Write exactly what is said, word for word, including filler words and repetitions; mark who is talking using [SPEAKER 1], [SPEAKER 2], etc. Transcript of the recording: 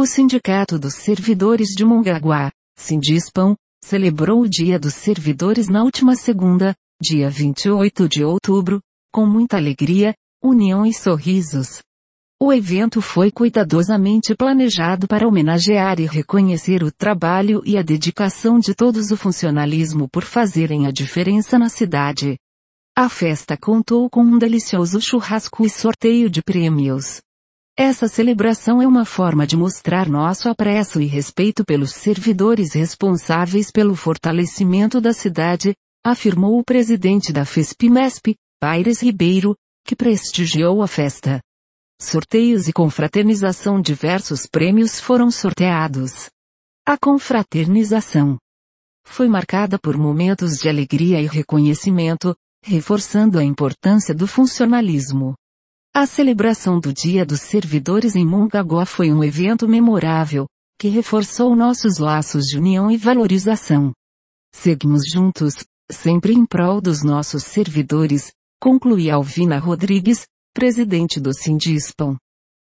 [SPEAKER 1] O Sindicato dos Servidores de Mongaguá, Sindispam, celebrou o Dia dos Servidores na última segunda, dia vinte e oito de outubro, com muita alegria, união e sorrisos. O evento foi cuidadosamente planejado para homenagear e reconhecer o trabalho e a dedicação de todos o funcionalismo por fazerem a diferença na cidade. A festa contou com um delicioso churrasco e sorteio de prêmios. Essa celebração é uma forma de mostrar nosso apreço e respeito pelos servidores responsáveis pelo fortalecimento da cidade, afirmou o presidente da FESP-MESP, Aires Ribeiro, que prestigiou a festa. Sorteios e confraternização. Diversos prêmios foram sorteados. A confraternização foi marcada por momentos de alegria e reconhecimento, reforçando a importância do funcionalismo. A celebração do Dia dos Servidores em Mongaguá foi um evento memorável, que reforçou nossos laços de união e valorização. Seguimos juntos, sempre em prol dos nossos servidores, conclui Alvina Rodrigues, presidente do Sindispam.